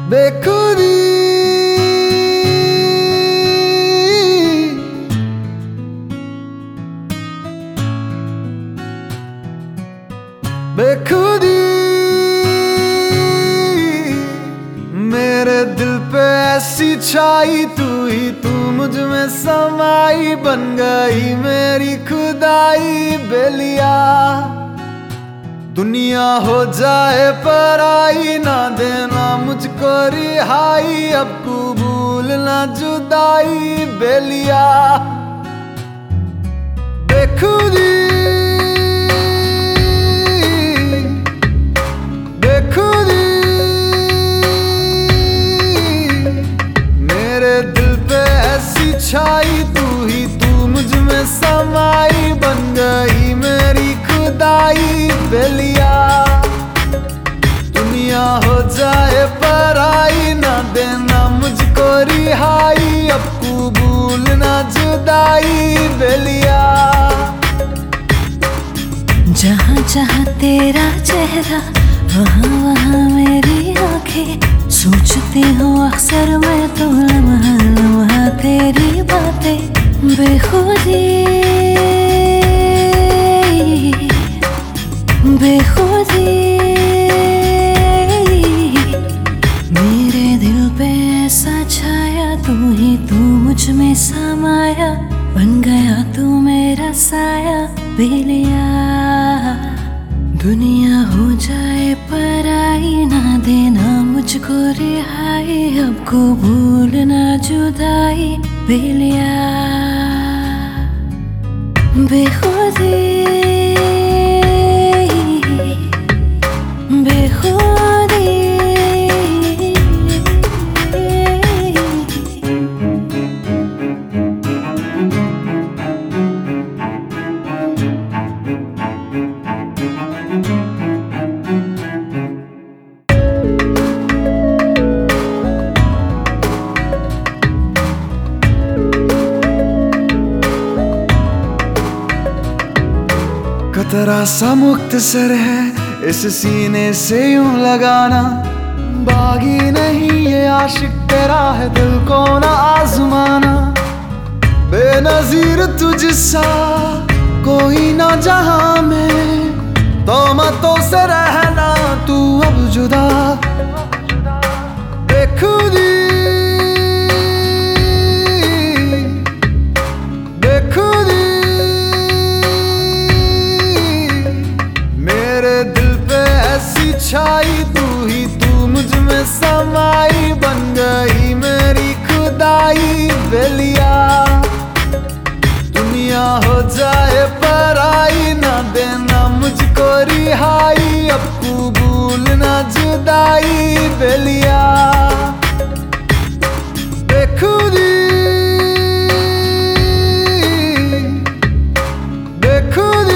बेखुदी बेखुदी मेरे दिल पे ऐसी छाई तू ही तू मुझ में समाई बन गई मेरी खुदाई बेलिया। दुनिया हो जाए पराई ना देना मुझको रिहाई अब कबूल ना जुदाई बेलिया। बेखुदी बेखुदी मेरे दिल पे ऐसी छाई तू ही तू मुझ में समाई बन गई मेरी खुदाई बेलिया। दुनिया हो जाए पराई ना देना मुझको रिहाई अब कबूल ना जुदाई बेलिया। जहाँ जहाँ तेरा चेहरा वहाँ वहाँ मेरी आंखें सोचती हूँ अक्सर मैं तो लम्हा लम्हा तेरी बातें बेखुदी बेखुदी मेरे दिल पे ऐसा छाया तू ही तू मुझ में समाया बन गया तू मेरा साया बेलिया। दुनिया हो जाए पराई ना देना मुझको रिहाई अब कबूल ना जुदाई बेलिया। बेखुदी बेखुदी कतरा सा मुख्तसर है इस सीने से यूं लगाना बागी नहीं ये आशिक तेरा है दिल को ना आजमाना। बेनजीर तुझसा कोई ना जहां में तोहमतों से रहना तू अब जुदा। बेखुदी बेखुदी मेरे दिल पे ऐसी छाई तू ही तू मुझ में समाई बन गई मेरी खुदाई बेलिया। दुनिया हो जाए पराई ना देना मुझको रिहाई अब कबूल ना जुदाई बेलिया। बेखुदी बेखुदी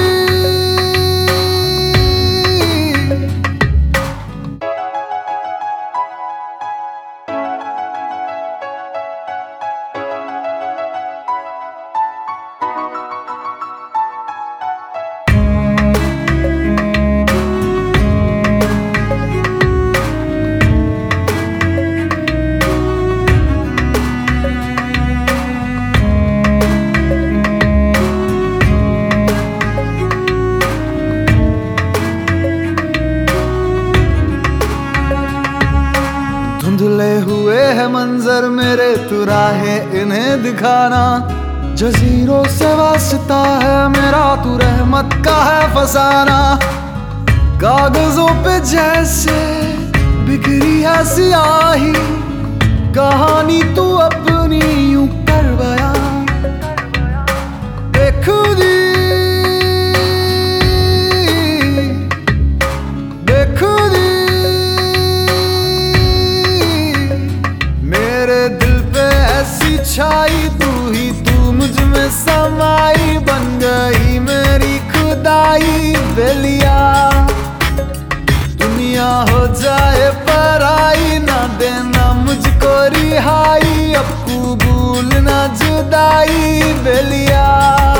धुंधले हुए है मंजर मेरे तू राहे इन्हें दिखाना। जजीरों से वास्ता है मेरा तू रहमत का है फसाना। कागजों पे जैसे बिखरी है सियाही कहानी तू अपनी यूं कर बयां। बेखुदी बेखुदी मेरे दिल पे ऐसी छाई तू ही तू मुझ में समाई बन गई मेरी खुदाई बेलिया। दुनिया हो जाए पराई ना देना मुझको रिहाई अब कबूल ना जुदाई बेलिया।